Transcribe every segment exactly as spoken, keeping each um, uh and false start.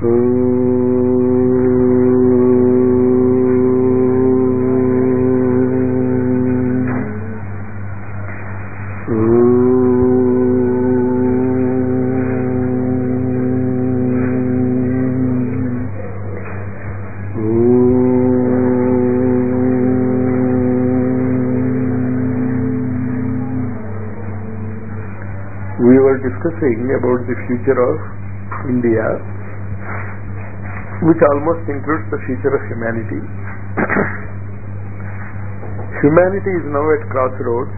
We were discussing about the future of India, which almost includes the future of humanity. Humanity is now at crossroads,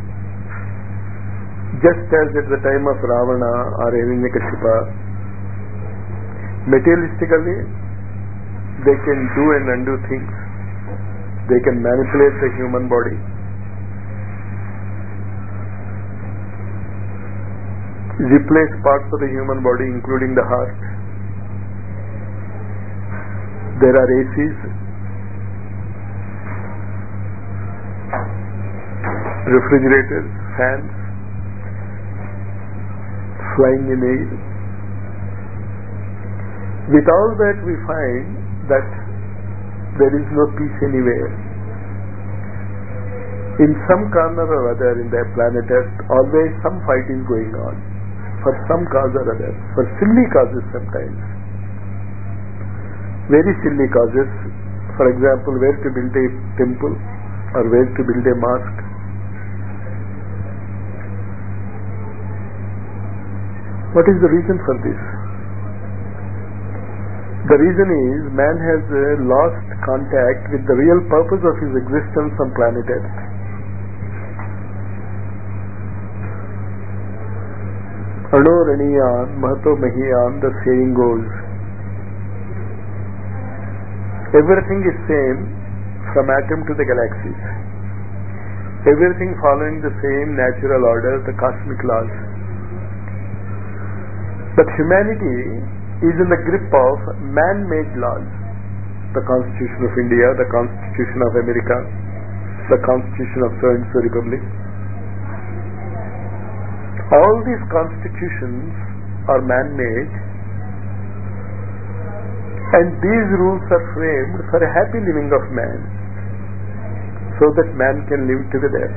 just as at the time of Ravana or Hiranyakashipa. Materialistically, they can do and undo things. They can manipulate the human body. Replace parts of the human body, including the heart. There are A Cs, refrigerators, fans, flying in air. With all that, we find that there is no peace anywhere. In some corner or other in the planet Earth, always some fight is going on. For some cause or other, for silly causes sometimes. Very silly causes. For example, where to build a temple or where to build a mosque. What is the reason for this? The reason is man has uh, lost contact with the real purpose of his existence on planet Earth. Ano Raniyan Mahato Mahiyan, the saying goes. Everything is same from atom to the galaxies. Everything following the same natural order, the cosmic laws. But humanity is in the grip of man-made laws. The Constitution of India, the Constitution of America, the Constitution of so-and-so republic. All these constitutions are man-made, and these rules are framed for a happy living of man, so that man can live together,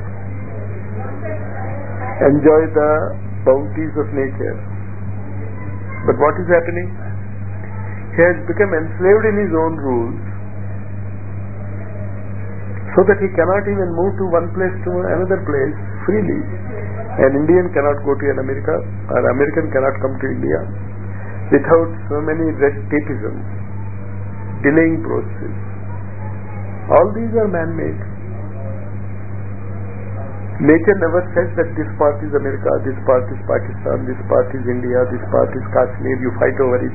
enjoy the bounties of nature. But what is happening? He has become enslaved in his own rules, so that he cannot even move to one place to another place freely. An Indian cannot go to an America, or American cannot come to India without so many red tapeism, delaying processes. All these are man-made. Nature never says that this part is America, this part is Pakistan, this part is India, this part is Kashmir, you fight over it.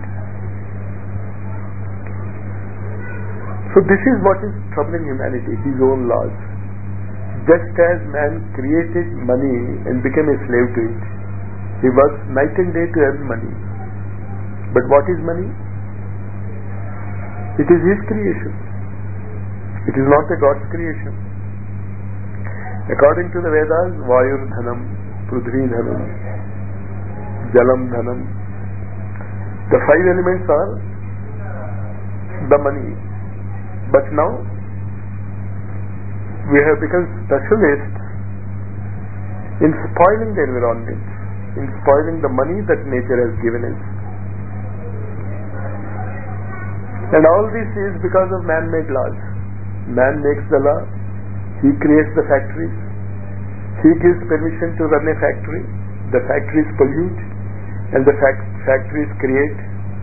So this is what is troubling humanity, his own laws. Just as man created money and became a slave to it, he works night and day to earn money. But what is money? It is his creation. It is not a God's creation. According to the Vedas, Vayur Dhanam, Prudhvi Dhanam, Jalam Dhanam. The five elements are the money. But now, we have become specialists in spoiling the environment, in spoiling the money that nature has given us. And all this is because of man-made laws. Man makes the law, he creates the factories, he gives permission to run a factory, the factories pollute, and the fact- factories create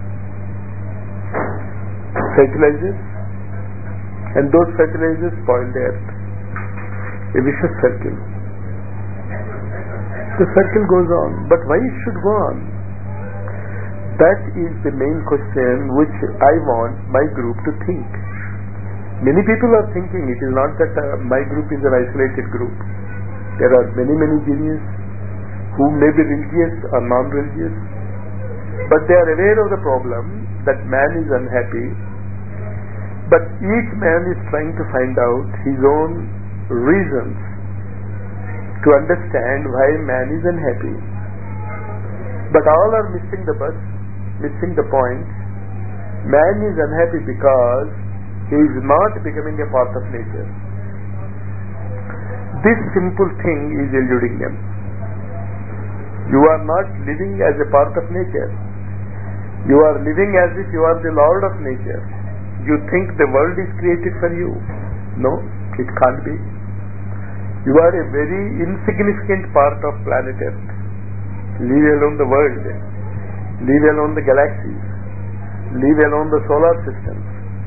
fertilizers, and those fertilizers spoil the earth. A vicious circle. The circle goes on, but why it should go on? That is the main question which I want my group to think. Many people are thinking. It is not that uh, my group is an isolated group. There are many, many geniuses who may be religious or non-religious, but they are aware of the problem that man is unhappy, but each man is trying to find out his own reasons to understand why man is unhappy. But all are missing the bus, missing the point Man is unhappy because he is not becoming a part of nature. This simple thing is eluding them. You are not living as a part of nature. You are living as if you are the lord of nature. You think the world is created for you. No, it can't be. You are a very insignificant part of planet Earth. Leave alone the world. Leave alone the galaxies. Leave alone the solar systems.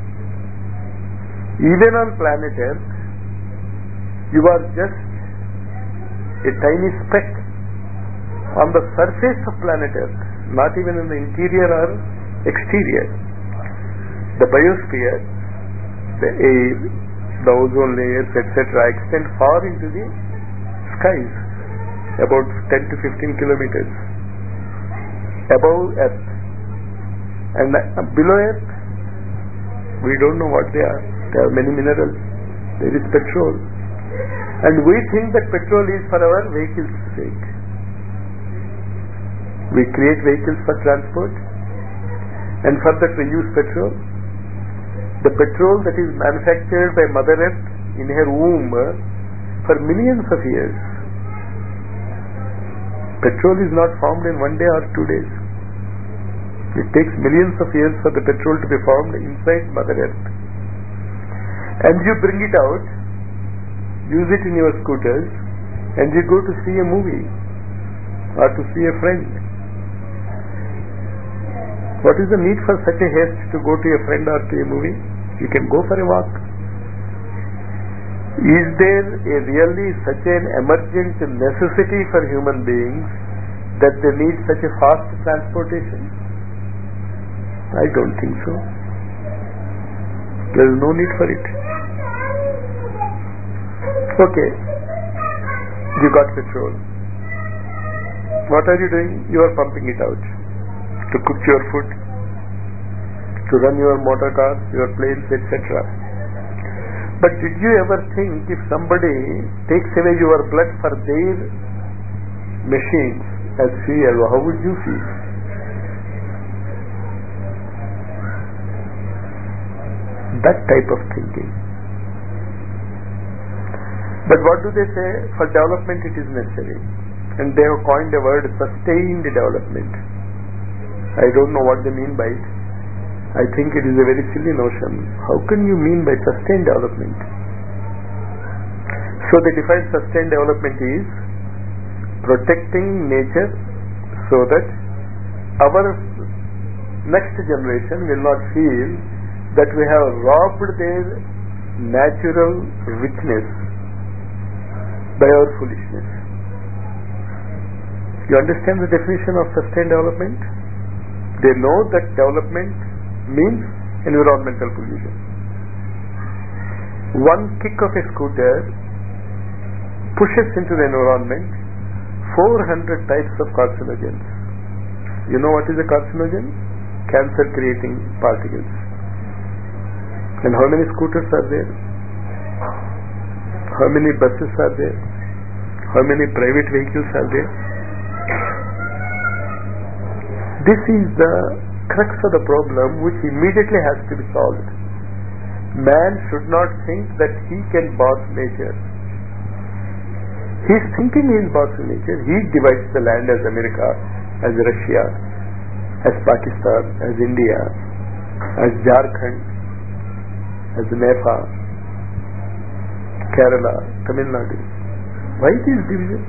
Even on planet Earth, you are just a tiny speck on the surface of planet Earth, not even in the interior or exterior. The biosphere, the air, the ozone layers, et cetera extend far into the skies, about ten to fifteen kilometers above Earth. And below Earth, we don't know what they are. There are many minerals. There is petrol. And we think that petrol is for our vehicles' sake. We create vehicles for transport, and for that we use petrol. The petrol that is manufactured by Mother Earth in her womb for millions of years. Petrol is not formed in one day or two days. It takes millions of years for the petrol to be formed inside Mother Earth. And you bring it out, use it in your scooters, and you go to see a movie or to see a friend. What is the need for such a haste to go to a friend or to a movie? You can go for a walk. Is there a really such an emergent necessity for human beings that they need such a fast transportation? I don't think so. There is no need for it. Okay, you got petrol. What are you doing? You are pumping it out to cook your food, to run your motor cars, your planes, et cetera. But did you ever think if somebody takes away your blood for their machines as fuel, how would you feel? That type of thinking. But what do they say? For development it is necessary. And they have coined the word sustained development. I don't know what they mean by it. I think it is a very silly notion. How can you mean by sustained development? So they define sustained development is protecting nature so that our next generation will not feel that we have robbed their natural richness by our foolishness. You understand the definition of sustained development? They know that development means environmental pollution. One kick of a scooter pushes into the environment four hundred types of carcinogens. You know what is a carcinogen? Cancer creating particles. And how many scooters are there? How many buses are there? How many private vehicles are there? This is the crux of the problem which immediately has to be solved. Man should not think that he can boss nature. He is thinking he is bossing nature. He divides the land as America, as Russia, as Pakistan, as India, as Jharkhand, as Nepal, Kerala, Tamil Nadu. Why these divisions?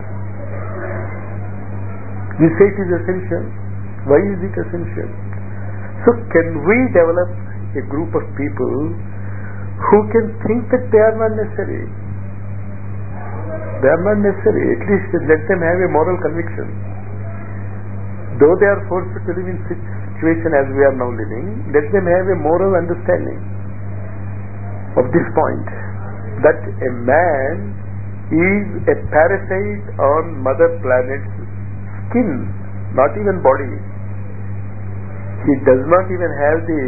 You say it is essential. Why is it essential? So can we develop a group of people who can think that they are not necessary? They are not necessary. At least let them have a moral conviction. Though they are forced to live in such situation as we are now living, let them have a moral understanding of this point, that a man is a parasite on Mother Planet's skin, not even body. He does not even have the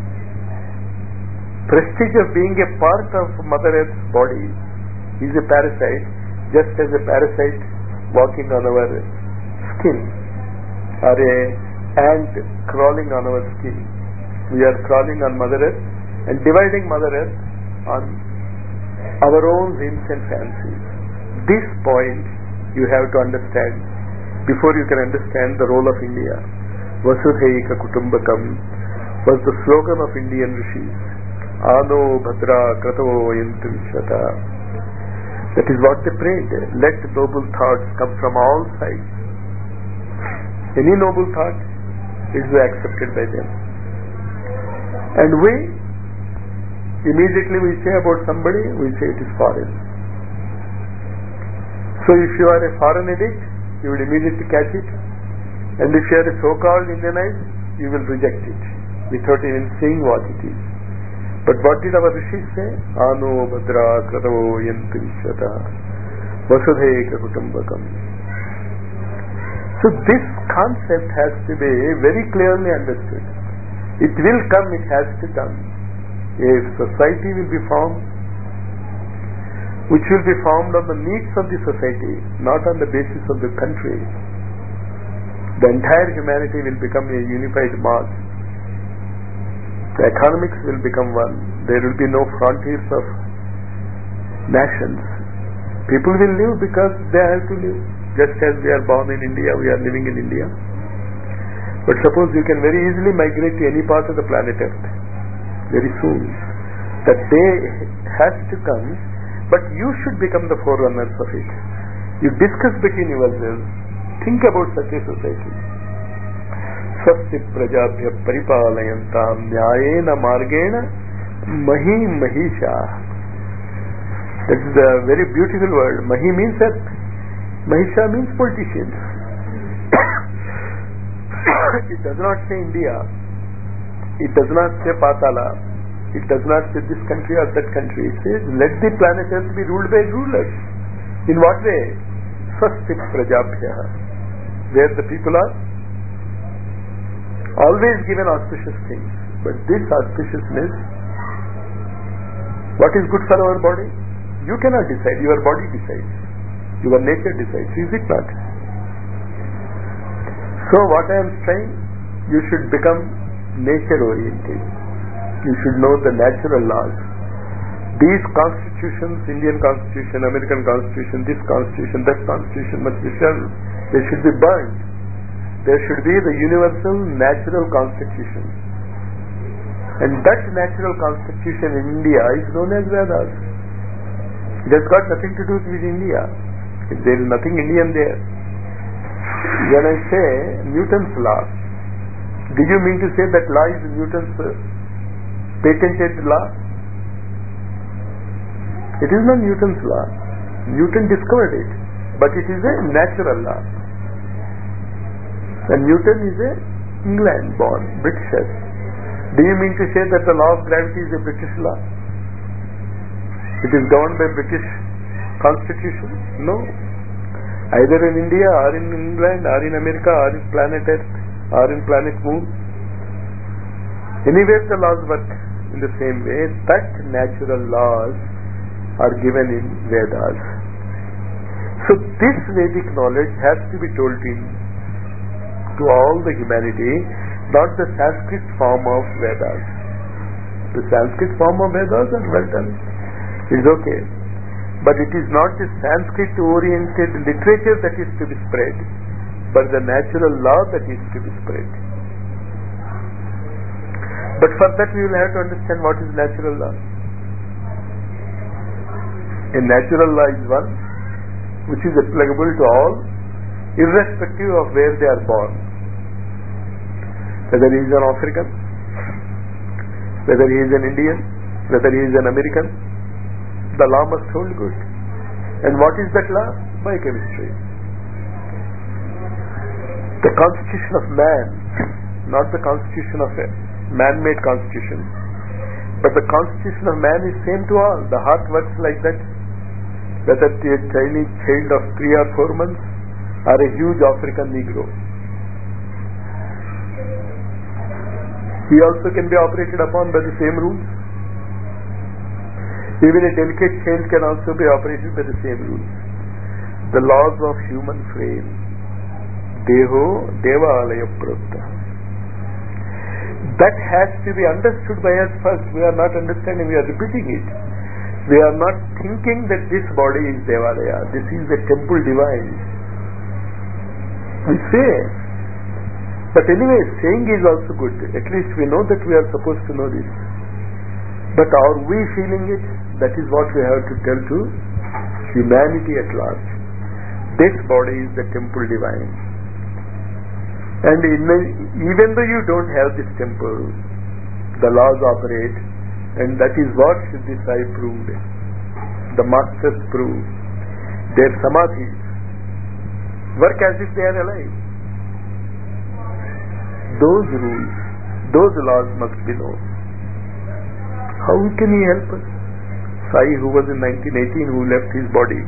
prestige of being a part of Mother Earth's body. He is a parasite, just as a parasite walking on our skin, or a ant crawling on our skin. We are crawling on Mother Earth and dividing Mother Earth on our own whims and fancies. This point you have to understand before you can understand the role of India. Vasudhaika Kutumbakam was the slogan of Indian rishis. Ano Bhadra Kratavo Yantu Vishwata. That is what they prayed. Let noble thoughts come from all sides. Any noble thought is accepted by them. And we, immediately we say about somebody, we say it is foreign. So if you are a foreign addict, you will immediately catch it. And if you are a so-called Indianized, you will reject it without even seeing what it is. But what did our rishis say? Ano Bhadra Kratavo Yantu Vishwata Vasudhaika Kutumbakam. So this concept has to be very clearly understood. It will come, it has to come. A society will be formed which will be formed on the needs of the society, not on the basis of the country. The entire humanity will become a unified mass. The economics will become one. There will be no frontiers of nations. People will live because they have to live. Just as we are born in India, we are living in India. But suppose you can very easily migrate to any part of the planet Earth very soon. That day has to come, but you should become the forerunners of it. You discuss between yourselves. Think about such a society. Swasti prajabhya paripalayantam nyayena margena mahi mahisha. That is a very beautiful word. Mahi means earth. Mahisha means politicians. It does not say India. It does not say Patala. It does not say this country or that country. It says let the planet Earth be ruled by rulers. In what way? Swasti prajabhya. Where the people are always given auspicious things. But this auspiciousness, what is good for our body? You cannot decide. Your body decides. Your nature decides. Is it not? So what I am saying, you should become nature oriented. You should know the natural laws. These constitutions, Indian constitution, American constitution, this constitution, that constitution must be shelved. They should be burned. There should be the universal natural constitution. And that natural constitution in India is known as Vedas. It has got nothing to do with India. There is nothing Indian there. When I say Newton's law, do you mean to say that law is Newton's patented law? It is not Newton's law. Newton discovered it, but it is a natural law. And Newton is a England born, Britisher. Do you mean to say that the law of gravity is a British law? It is governed by British constitution? No. Either in India or in England or in America or in planet Earth or in planet Moon. Anywhere the laws work in the same way. That natural laws are given in Vedas. So this Vedic knowledge has to be told in to all the humanity, not the Sanskrit form of Vedas. The Sanskrit form of Vedas are well done. It's okay. But it is not the Sanskrit oriented literature that is to be spread, but the natural law that is to be spread. But for that we will have to understand what is natural law. A natural law is one which is applicable to all, irrespective of where they are born. Whether he is an African, whether he is an Indian, whether he is an American, the law must hold good. And what is that law? Biochemistry. The constitution of man, not the constitution of a man-made constitution, but the constitution of man is same to all. The heart works like that. Whether it is a Chinese child of three or four months or a huge African Negro. He also can be operated upon by the same rules. Even a delicate child can also be operated by the same rules. The laws of human frame. Deho Deva Alaya Prata. That has to be understood by us first. We are not understanding, we are repeating it. We are not thinking that this body is Devalaya, this is a temple divine. We say. But anyway, saying is also good. At least we know that we are supposed to know this. But are we feeling it? That is what we have to tell to humanity at large. This body is the temple divine. And in the, even though you don't have this temple, the laws operate, and that is what Siddhi Sai proved. The masters proved. Their samadhis work as if they are alive. Those rules, those laws must be known. How can he help us? Sai, who was in nineteen eighteen, who left his body.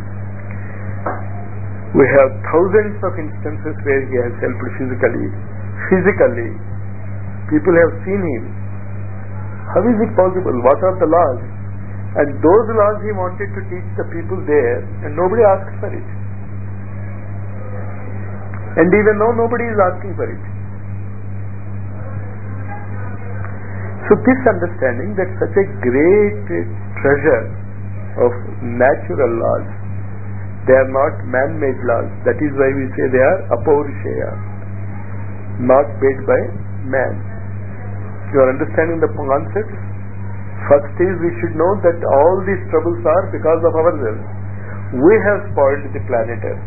We have thousands of instances where he has helped physically. Physically. People have seen him. How is it possible? What are the laws? And those laws he wanted to teach the people there, and nobody asked for it. And even now nobody is asking for it. So this understanding that such a great treasure of natural laws, they are not man-made laws. That is why we say they are apaurushaya, not made by man. You are understanding the concept? First is we should know that all these troubles are because of ourselves. We have spoiled the planet Earth.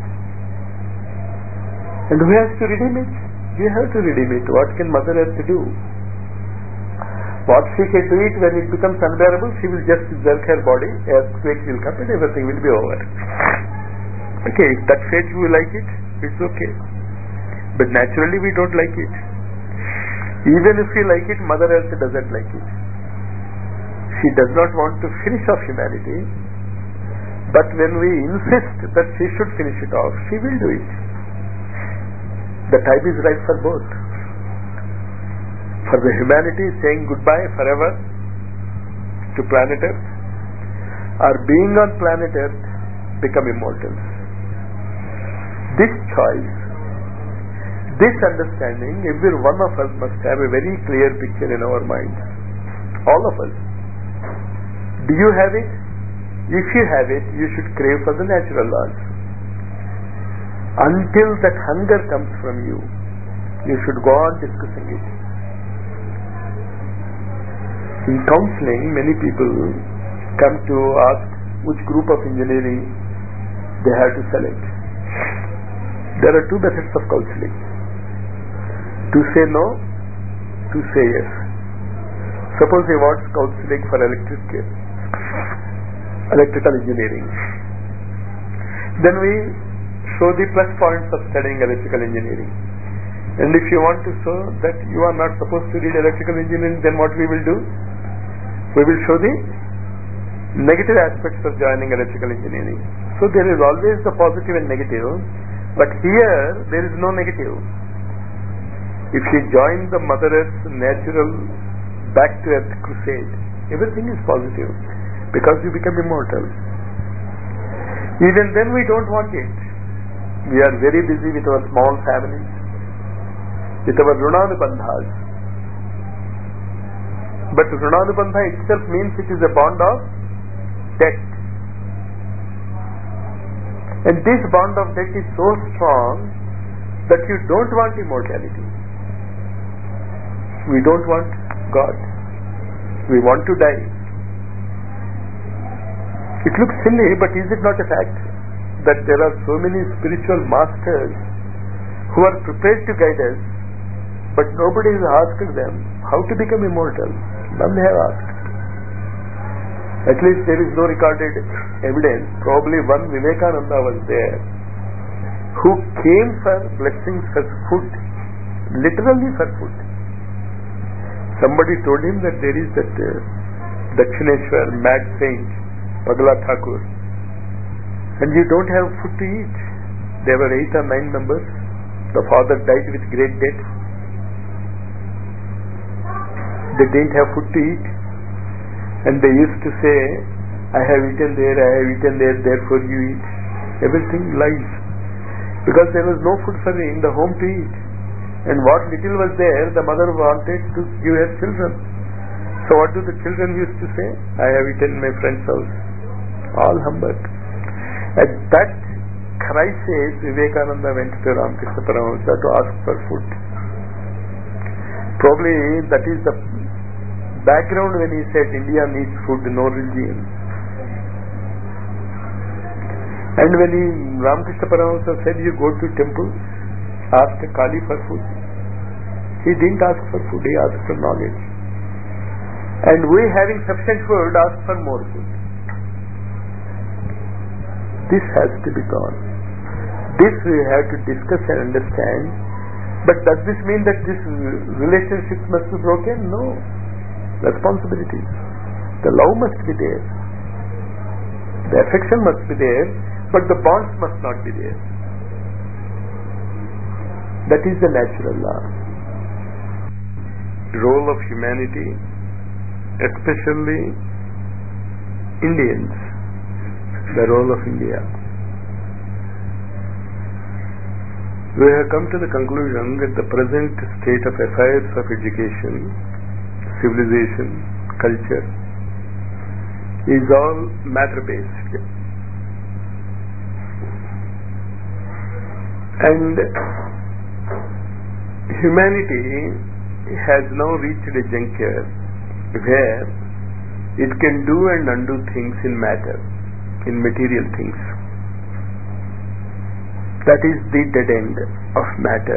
And who has to redeem it? We have to redeem it. What can Mother Earth do? What she can do it when it becomes unbearable, she will just jerk her body, earthquake will come and everything will be over. Okay, if that fate you like it, it's okay. But naturally we don't like it. Even if we like it, Mother Earth doesn't like it. She does not want to finish off humanity, but when we insist that she should finish it off, she will do it. The time is right for both. For the humanity saying goodbye forever to planet Earth, or being on planet Earth, become immortals. This choice, this understanding, every one of us must have a very clear picture in our minds. All of us. Do you have it? If you have it, you should crave for the natural laws. Until that hunger comes from you, you should go on discussing it. In counseling, many people come to ask which group of engineering they have to select. There are two methods of counseling. To say no, to say yes. Suppose he wants counseling for electric, electrical engineering. Then we show the plus points of studying electrical engineering. And if you want to show that you are not supposed to read electrical engineering, then what we will do? We will show the negative aspects of joining electrical engineering. So there is always the positive and negative, but here there is no negative. If you join the Mother Earth's natural back to earth crusade, everything is positive because you become immortal. Even then we don't want it. We are very busy with our small families, with our runanubandhas. But runanubandha itself means it is a bond of debt. And this bond of debt is so strong that you don't want immortality. We don't want God. We want to die. It looks silly, but is it not a fact that there are so many spiritual masters who are prepared to guide us, but nobody has asked them how to become immortal? None have asked. At least there is no recorded evidence. Probably one Vivekananda was there who came for blessings for food, literally for food. Somebody told him that there is that uh, Dakshineshwar mad saint, Pagala Thakur, and you don't have food to eat. There were eight or nine members. The father died with great debt. They didn't have food to eat, and they used to say, I have eaten there, I have eaten there, therefore you eat. Everything lies, because there was no food for in the home to eat. And what little was there, the mother wanted to give her children. So what do the children used to say? I have eaten my friend's house. All humbug. At that crisis, Vivekananda went to Ramakrishna Paramahamsa to ask for food. Probably that is the background when he said India needs food, no religion. And when he, Ramakrishna Paramahamsa said, you go to temple, ask Kali for food. He didn't ask for food, he asked for knowledge. And we having sufficient food, ask for more food. This has to be gone. This we have to discuss and understand. But does this mean that this relationship must be broken? No. Responsibilities. The love must be there. The affection must be there, but the bonds must not be there. That is the natural law. The role of humanity, especially Indians, the role of India. We have come to the conclusion that the present state of affairs of education, civilization, culture is all matter-based. And humanity has now reached a juncture where it can do and undo things in matter, in material things. That is the dead end of matter.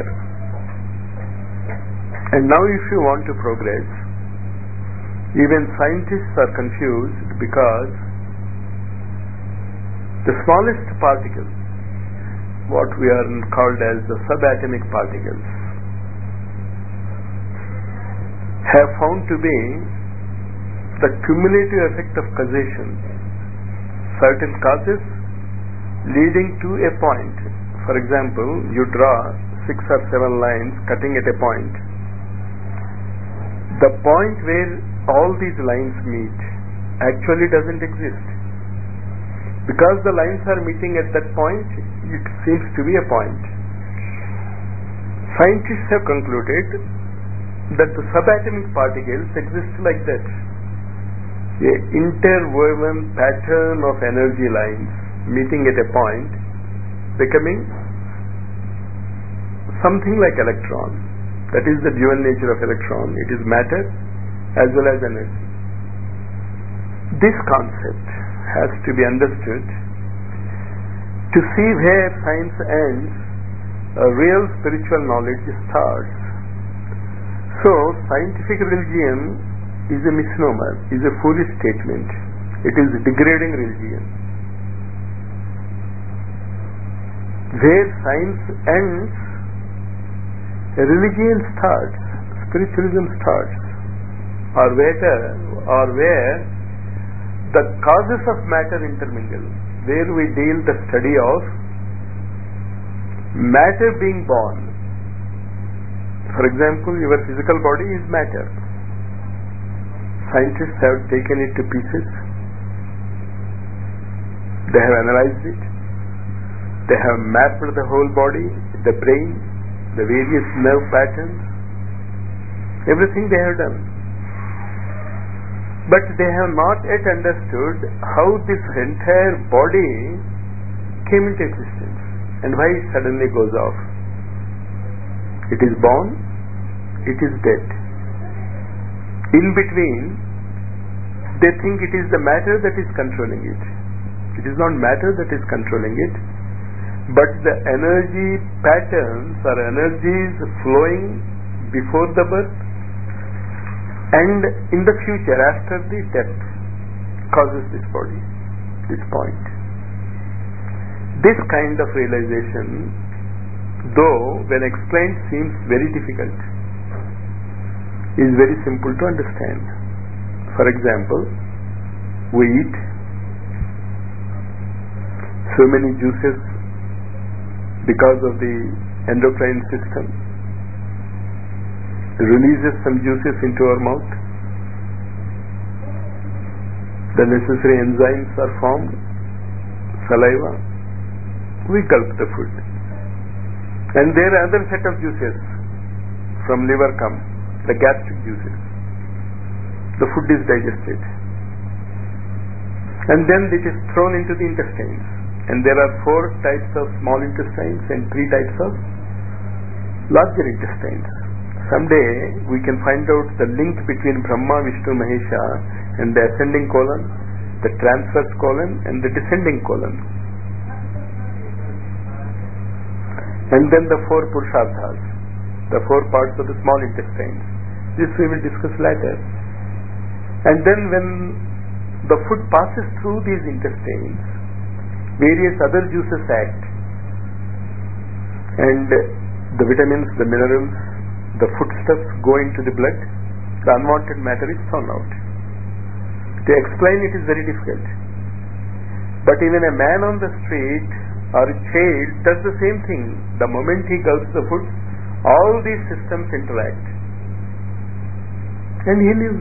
And now if you want to progress, even scientists are confused because the smallest particles, what we are called as the subatomic particles, have found to be the cumulative effect of causation. Certain causes leading to a point. For example, you draw six or seven lines cutting at a point. The point where all these lines meet actually doesn't exist. Because the lines are meeting at that point, it seems to be a point. Scientists have concluded that the subatomic particles exist like that. A interwoven pattern of energy lines meeting at a point, becoming something like electron. That is the dual nature of electron. It is matter as well as energy. This concept has to be understood to see where science ends, a real spiritual knowledge starts. So, scientific religion is a misnomer, is a foolish statement. It is degrading religion. Where science ends, religion starts, spiritualism starts, or where, or where the causes of matter intermingle, where we deal the study of matter being born. For example, your physical body is matter. Scientists have taken it to pieces. They have analyzed it. They have mapped the whole body, the brain, the various nerve patterns, everything they have done. But they have not yet understood how this entire body came into existence and why it suddenly goes off. It is born, it is dead. In between, they think it is the matter that is controlling it. It is not matter that is controlling it, but the energy patterns or energies flowing before the birth and in the future after the death causes this body, this point. This kind of realization, though when explained seems very difficult, is very simple to understand. For example, we eat so many juices because of the endocrine system, releases some juices into our mouth. The necessary enzymes are formed, saliva, we gulp the food. And there are other set of juices from liver come the gastric juices. The food is digested. And then it is thrown into the intestines. And there are four types of small intestines and three types of larger intestines. Someday we can find out the link between Brahma, Vishnu, Mahesha and the ascending colon, the transverse colon and the descending colon. And then the four Purusharthas, the four parts of the small intestines. This we will discuss later. And then when the food passes through these intestines, various other juices act, and the vitamins, the minerals, the foodstuffs go into the blood, the unwanted matter is thrown out. To explain it is very difficult. But even a man on the street or a child does the same thing. The moment he gulps the food, all these systems interact. And he lives.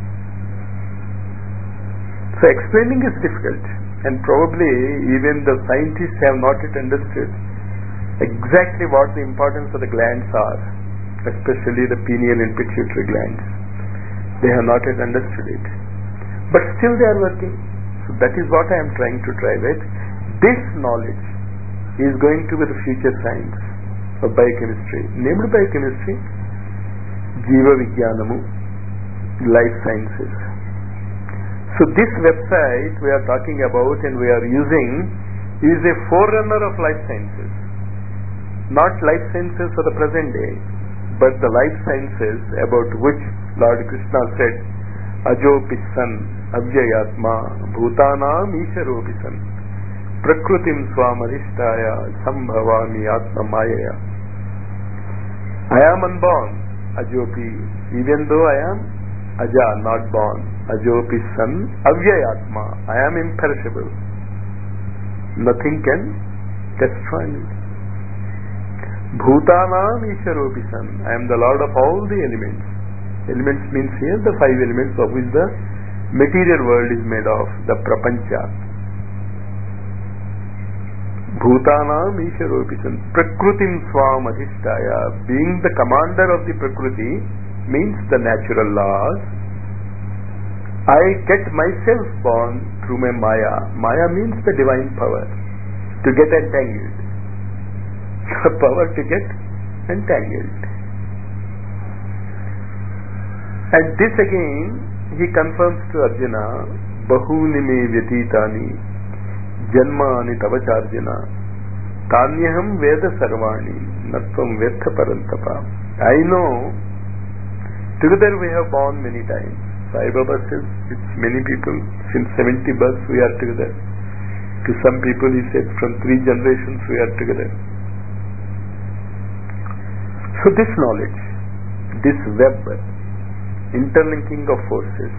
So explaining is difficult. And probably even the scientists have not yet understood exactly what the importance of the glands are, especially the pineal and pituitary glands. They have not yet understood it. But still they are working. So that is what I am trying to drive at. This knowledge is going to be the future science of biochemistry. Named biochemistry, Jiva Vijnanamu, life sciences. So this website we are talking about and we are using is a forerunner of life sciences. Not life sciences for the present day, but the life sciences about which Lord Krishna said, Ajopi san, avyayatma, bhutanam isharopi san, prakrutim swamadhishtaya, sambhavami atma mayaya. I am unborn, Ajopi, even though I am Aja, not born. Ajopi san, avyayatma, I am imperishable. Nothing can destroy me. Bhutanam isharopi san, I am the Lord of all the elements. Elements means here the five elements of which the material world is made of, the prapancha. Bhutanam isharopi san, prakrutim swam adhishtaya, being the commander of the prakriti means the natural laws. I get myself born through my maya. Maya means the divine power to get entangled. The power to get entangled. And this again he confirms to Arjuna, Bahuni me vyatitani janmani tavacharjana tanyaham veda sarvani natvam vetha parantapa. I know together we have born many times. Sai Baba says it's many people, since seventy births we are together. To some people he said from three generations we are together. So this knowledge, this web, interlinking of forces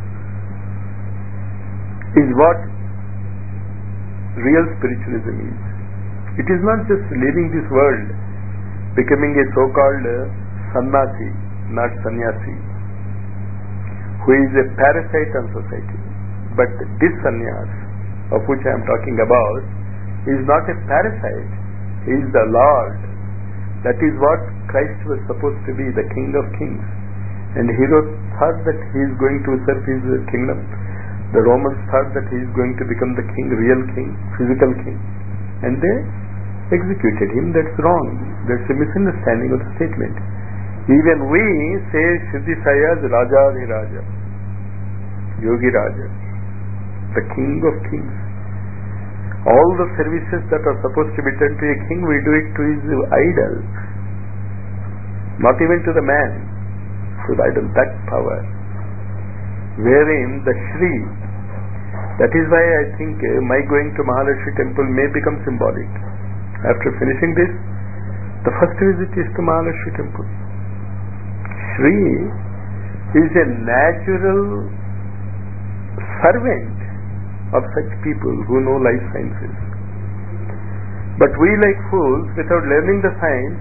is what real spiritualism is. It is not just leaving this world, becoming a so-called sannyasi, not sannyasi, who is a parasite on society. But this sannyas, of which I am talking about, is not a parasite. He is the Lord. That is what Christ was supposed to be, the King of Kings. And Heroes thought that he is going to usurp his kingdom. The Romans thought that he is going to become the king, real king, physical king. And they executed him. That's wrong. That's a misunderstanding of the statement. Even we say Siddhi Saya's Raja Adhi Raja, Yogi Raja, the King of Kings. All the services that are supposed to be done to a king, we do it to his idol. Not even to the man, to the idol, that power. Wherein the Shri, that is why I think uh, my going to Mahalakshmi temple may become symbolic. After finishing this, the first visit is to Mahalakshmi temple. Shri is a natural servant of such people who know life sciences. But we, like fools, without learning the science,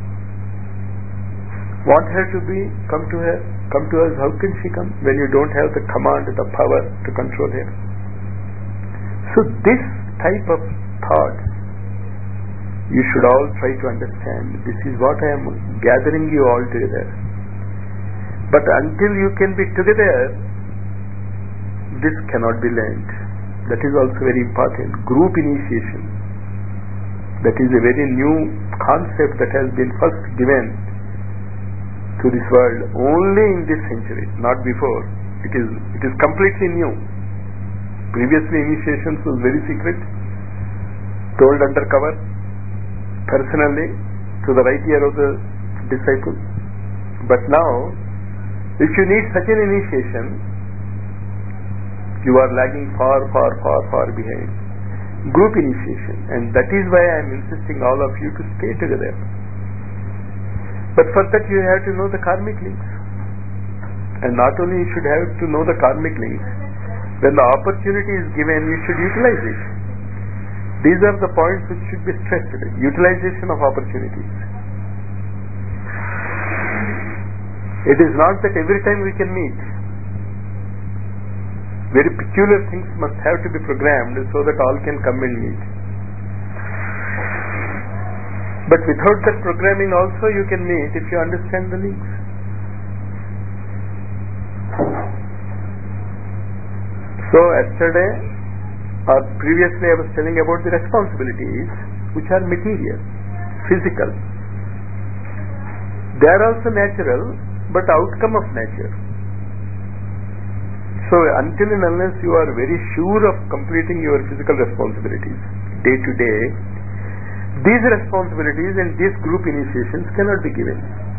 want her to be, come to her, come to us. How can she come when you don't have the command, the power to control her? So this type of thought You should all try to understand. This is what I am gathering you all together. But until you can be together, this cannot be learned. That is also very important. Group initiation. That is a very new concept that has been first given to this world only in this century, not before. It is it is completely new. Previously initiations was very secret, told under cover, personally, to the right ear of the disciple. But now, if you need such an initiation, you are lagging far, far, far, far behind. Group initiation, and that is why I am insisting all of you to stay together. But for that you have to know the karmic links. And not only you should have to know the karmic links, when the opportunity is given, you should utilize it. These are the points which should be stressed. Utilization of opportunities. It is not that every time we can meet. Very peculiar things must have to be programmed so that all can come and meet. But without that programming also you can meet if you understand the links. So yesterday or previously I was telling about the responsibilities which are material, physical. They are also natural, but outcome of nature. So until and unless you are very sure of completing your physical responsibilities day to day, these responsibilities and these group initiations cannot be given.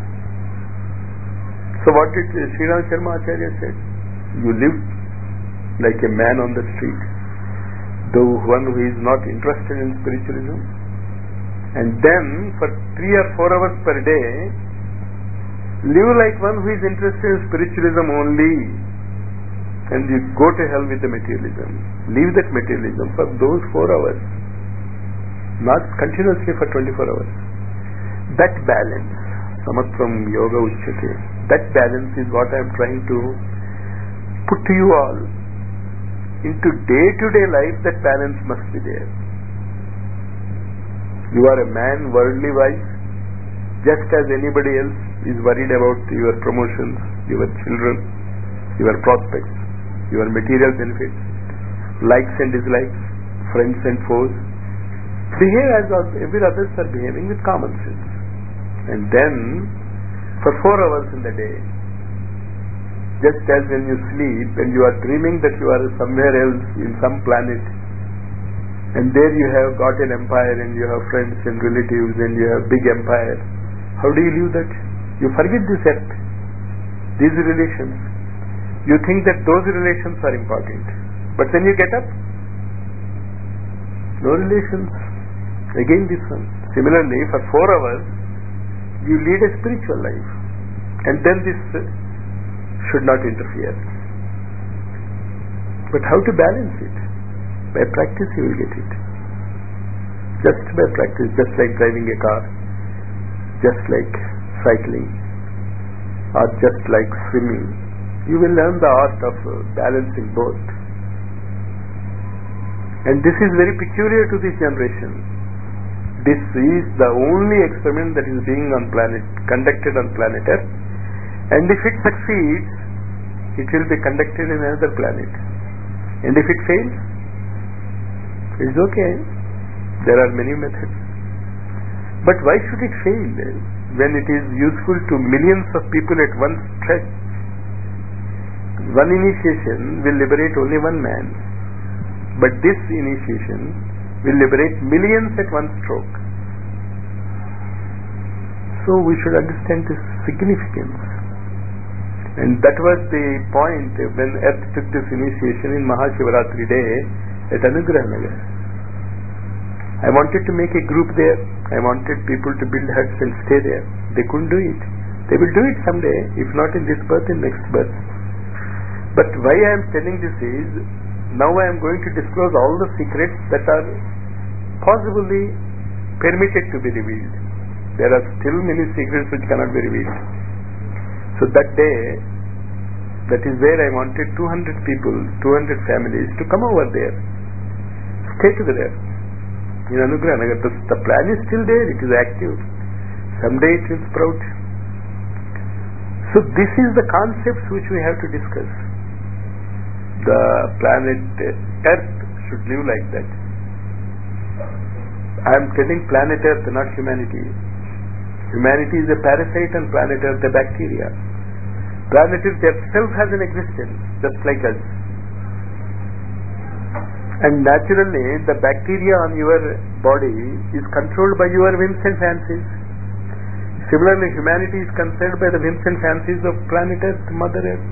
So what did Sri Ram Sharma Acharya said? You live like a man on the street, though one who is not interested in spiritualism, and then for three or four hours per day live like one who is interested in spiritualism only, and you go to hell with the materialism. Leave that materialism for those four hours, not continuously for twenty-four hours. That balance, samatvam yoga uchyate, that balance is what I am trying to put to you all. Into day-to-day life, that balance must be there. You are a man worldly wise, just as anybody else is worried about your promotions, your children, your prospects, your material benefits, likes and dislikes, friends and foes. Behave as every others are behaving with common sense. And then, for four hours in the day, just as when you sleep and you are dreaming that you are somewhere else in some planet, and there you have got an empire and you have friends and relatives and you have big empire, how do you live that? You forget this earth, these relations. You think that those relations are important, but when you get up, no relations. Again this one. Similarly, for four hours you lead a spiritual life, and then this should not interfere. But how to balance it? By practice you will get it. Just by practice, just like driving a car, just like cycling, or just like swimming. You will learn the art of balancing both. And this is very peculiar to this generation. This is the only experiment that is being on planet, conducted on planet Earth. And if it succeeds, it will be conducted in another planet. And if it fails, it's okay. There are many methods. But why should it fail when it is useful to millions of people at one stretch? One initiation will liberate only one man, but this initiation will liberate millions at one stroke. So we should understand this significance. And that was the point when Earth took this initiation in Mahashivaratri day at Anugrah Nagar. I wanted to make a group there. I wanted people to build huts and stay there. They couldn't do it. They will do it someday, if not in this birth, in next birth. But why I am telling this is, now I am going to disclose all the secrets that are possibly permitted to be revealed. There are still many secrets which cannot be revealed. So that day, that is where I wanted two hundred people, two hundred families to come over there, stay together, In Anugraha Nagar, the, the plan is still there, it is active. Someday it will sprout. So this is the concepts which we have to discuss. The planet Earth should live like that. I am telling planet Earth, not humanity. Humanity is a parasite and planet Earth a bacteria. Planet Earth itself has an existence, just like us. And naturally, the bacteria on your body is controlled by your whims and fancies. Similarly, humanity is concerned by the whims and fancies of planet Earth, Mother Earth.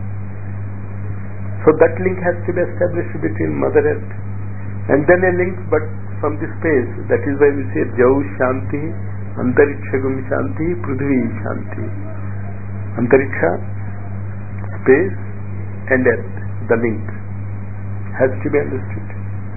So that link has to be established between Mother Earth and then a link, but from the space. That is why we say Jau Shanti, Antarikshagum Shanti, Prithvi Shanti. Antariksha, space and Earth, the link has to be understood.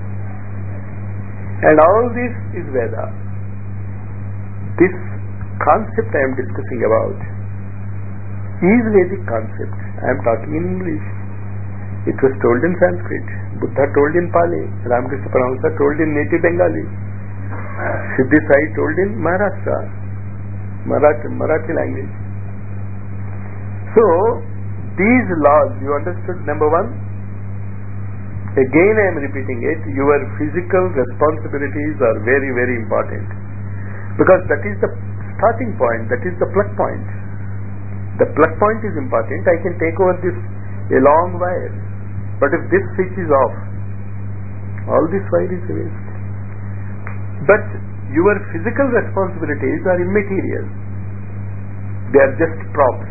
And all this is Veda. This concept I am discussing about is Vedic concept. I am talking in English. It was told in Sanskrit. Buddha told in Pali. Ramakrishna Paramahansa told in native Bengali. Siddhi Sai told in Maharashtra, Marathi, Marathi language. So, these laws, you understood, number one, again I am repeating it, your physical responsibilities are very, very important. Because that is the starting point, that is the plug point. The plug point is important. I can take over this a long wire. But if this switch is off, all this wire is waste. But your physical responsibilities are immaterial. They are just props.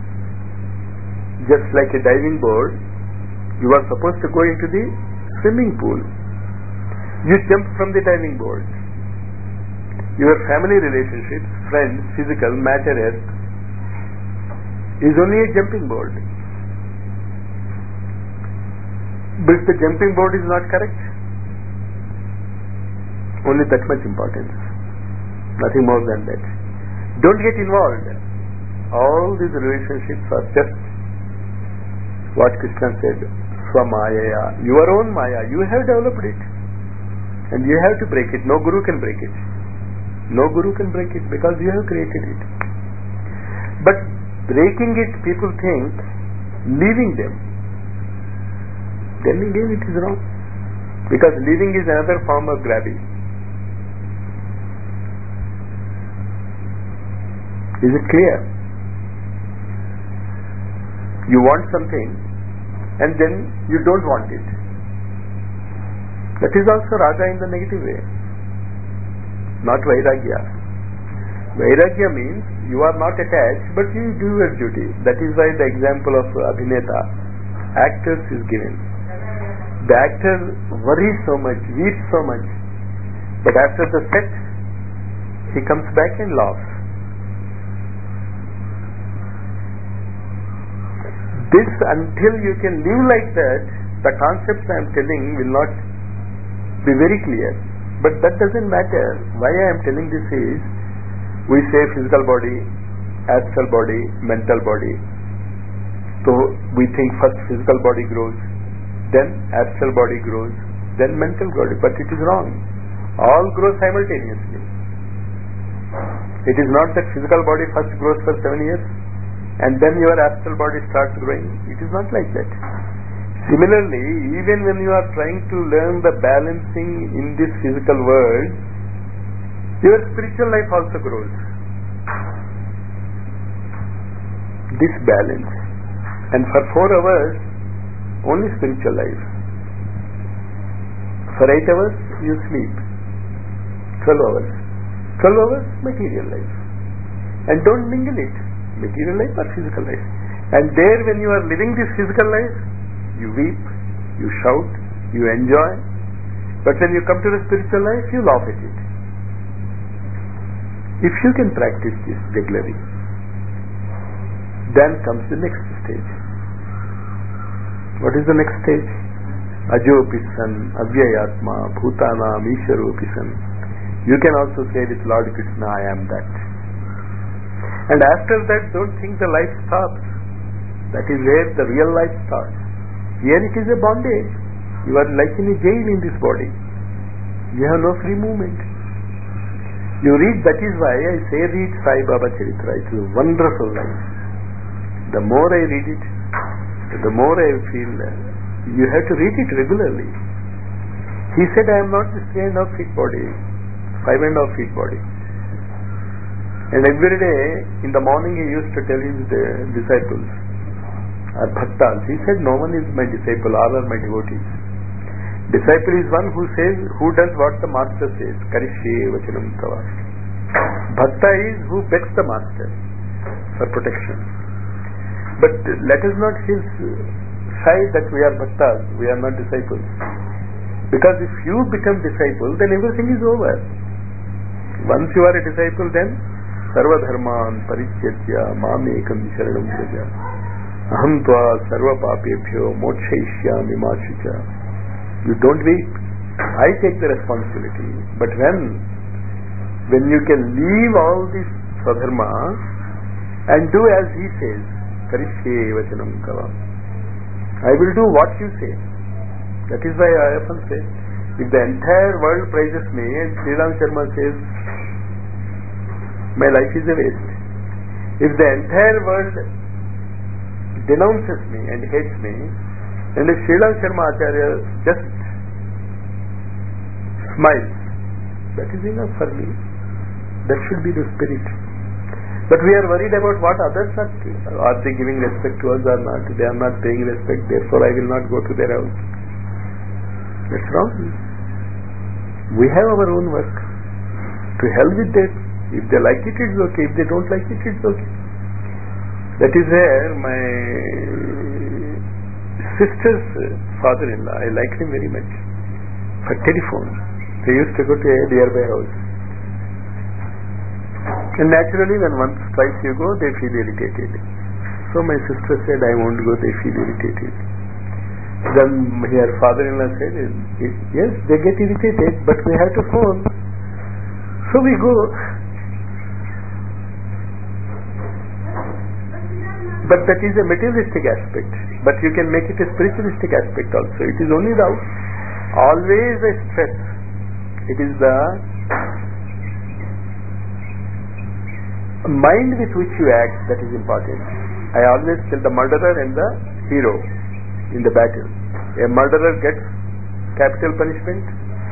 Just like a diving board, you are supposed to go into the swimming pool. You jump from the diving board. Your family relationships, friends, physical, matter, earth is only a jumping board. But if the jumping board is not correct, only that much importance. Nothing more than that. Don't get involved. All these relationships are just what Krishna said, Swamaya, your own Maya. You have developed it. And you have to break it. No Guru can break it. No Guru can break it because you have created it. But breaking it, people think, leaving them. Then again it is wrong. Because leaving is another form of grabbing. Is it clear? You want something and then you don't want it. That is also raga in the negative way. Not vairagya. Vairagya means you are not attached but you do your duty. That is why the example of Abhineta, actors is given. The actor worries so much, weeps so much, but after the set he comes back and laughs. This, until you can live like that, the concepts I am telling will not be very clear. But that doesn't matter. Why I am telling this is, we say physical body, astral body, mental body. So we think first physical body grows, then astral body grows, then mental body. But it is wrong. All grow simultaneously. It is not that physical body first grows for seven years and then your astral body starts growing. It is not like that. Similarly, even when you are trying to learn the balancing in this physical world, your spiritual life also grows. This balance. And for four hours, only spiritual life. For eight hours, you sleep. Twelve hours. Twelve hours, material life. And don't mingle it. Material life or physical life. And there when you are living this physical life, you weep, you shout, you enjoy. But when you come to the spiritual life, you laugh at it. If you can practice this regularly, then comes the next stage. What is the next stage? Ajopisan, Avyayatma, Bhutanam, Isharopisan. You can also say with Lord Krishna, I am that. And after that, don't think the life stops. That is where the real life starts. Here it is a bondage. You are like in a jail in this body. You have no free movement. You read, that is why I say read Sai Baba Charitra. It is a wonderful life. The more I read it, the more I feel uh, you have to read it regularly. He said, I am not this three and a half feet body, five and a half feet body. And every day in the morning he used to tell his uh, disciples, or bhaktas, he said, no one is my disciple, all are my devotees. Disciple is one who says, who does what the master says. Karishye vachanam tava. Bhakta is who begs the master for protection. But let us not feel shy that we are bhaktas, we are not disciples. Because if you become disciple, then everything is over. Once you are a disciple, then sarva dharman parityajya mamekam sharanam vraja aham tva sarva papebhyo mokshayishyami ma shucha. You don't weep. I take the responsibility. But when when you can leave all this swadharma and do as he says, karishye vachanam tava, I will do what you say. That is why I often say, if the entire world praises me and Sri Ram Sharma says, my life is a waste. If the entire world denounces me and hates me, and if Sri Ram Sharma Acharya just smiles, that is enough for me. That should be the spirit. But we are worried about what others are doing. Are they giving respect to us or not? They are not paying respect, therefore I will not go to their house. That's wrong. We have our own work. To hell with that. If they like it, it's okay. If they don't like it, it's okay. That is where my sister's father-in-law, I liked him very much. For telephone, they used to go to a nearby house. And naturally, when once, twice you go, they feel irritated. So my sister said, I won't go, they feel irritated. Then her father-in-law said, yes, they get irritated, but we have to phone. So we go. But that is a materialistic aspect. But you can make it a spiritualistic aspect also. It is only the always a stress. It is the mind with which you act that is important. I always tell the murderer and the hero in the battle. A murderer gets capital punishment,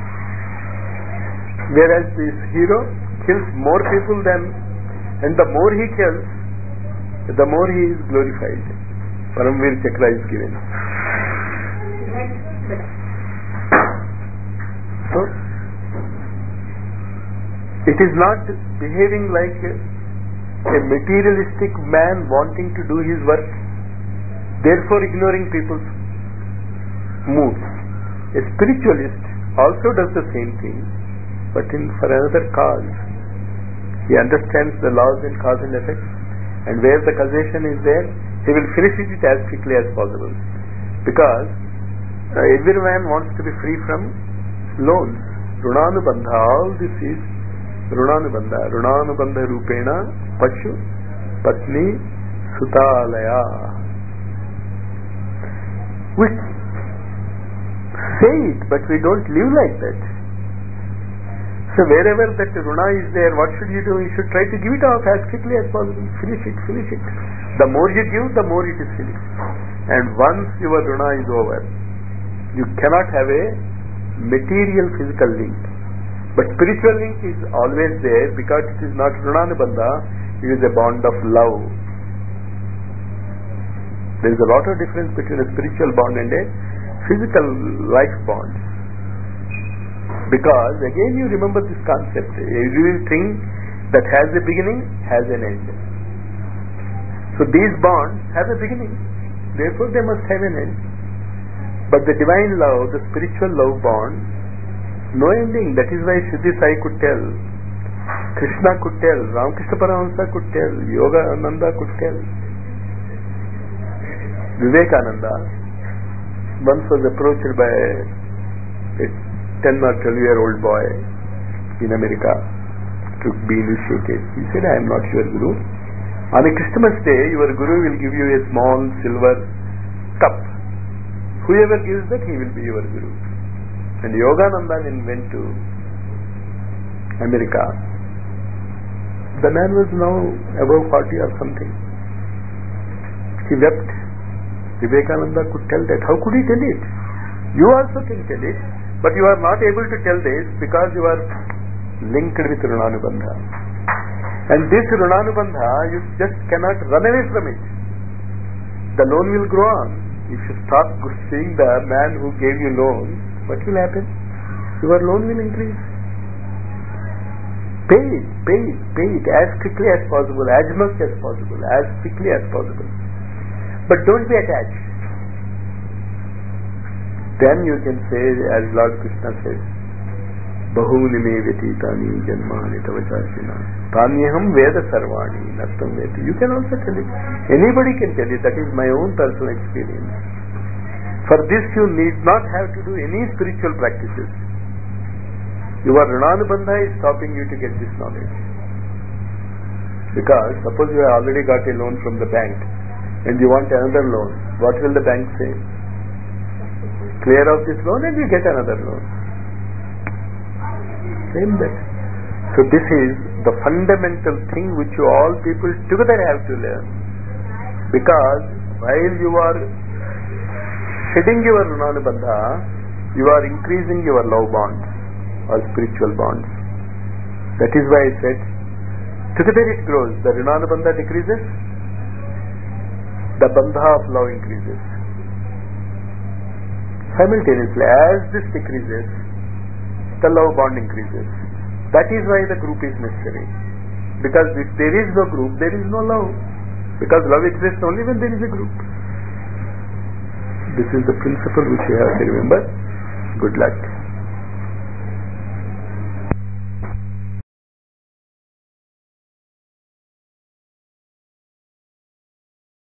whereas this hero kills more people than, and the more he kills, the more he is glorified. Paramveer Chakra is given. So, it is not behaving like a, a materialistic man wanting to do his work, therefore ignoring people's moods. A spiritualist also does the same thing, but in for another cause. He understands the laws and cause and effect, and where the causation is there, he will finish it as quickly as possible. Because uh, every man wants to be free from loans. Runanubandha, all this is Runanubandha. Runanubandha Rupena Pashu Patni Sutalaya. We say it, but we don't live like that. So wherever that runa is there, what should you do? You should try to give it off as quickly as possible. Finish it, finish it. The more you give, the more it is finished. And once your runa is over, you cannot have a material physical link. But spiritual link is always there because it is not runanubandha, it is a bond of love. There is a lot of difference between a spiritual bond and a physical life bond. Because again you remember this concept, everything that has a beginning has an end. So these bonds have a beginning, therefore they must have an end. But the divine love, the spiritual love bond, no ending. That is why Siddhi Sai could tell, Krishna could tell, Ramakrishna Paramahamsa could tell, Yogananda could tell, Vivekananda once was approached by a ten or twelve year old boy in America to be initiated. He said, I am not your guru. On a Christmas day, your guru will give you a small silver cup. Whoever gives that, he will be your guru. When Yogananda went to America, the man was now above forty or something. He wept. Vivekananda could tell that. How could he tell it? You also can tell it, but you are not able to tell this because you are linked with Runanubandha. And this Runanubandha, you just cannot run away from it. The loan will grow on. If you stop seeing the man who gave you loan, what will happen? Your loan will increase. Pay it, pay it, pay it as quickly as possible, as much as possible, as quickly as possible. But don't be attached. Then you can say, as Lord Krishna says, Bahuni me vyatitani janmani tavachashina tanyaham veda sarvani nattam veti. You can also tell it. Anybody can tell it. That is my own personal experience. For this you need not have to do any spiritual practices. Your Runanubandha is stopping you to get this knowledge. Because suppose you have already got a loan from the bank and you want another loan, what will the bank say? Clear out this loan and you get another loan. Same that. So this is the fundamental thing which you all people together have to learn. Because while you are shedding your Runanubandha, you are increasing your love bonds or spiritual bonds. That is why I said, together it grows. The Runanubandha decreases, the bandha of love increases. Simultaneously, as this decreases, the love bond increases. That is why the group is necessary. Because if there is no group, there is no love. Because love exists only when there is a group. This is the principle which you have to remember. Good luck.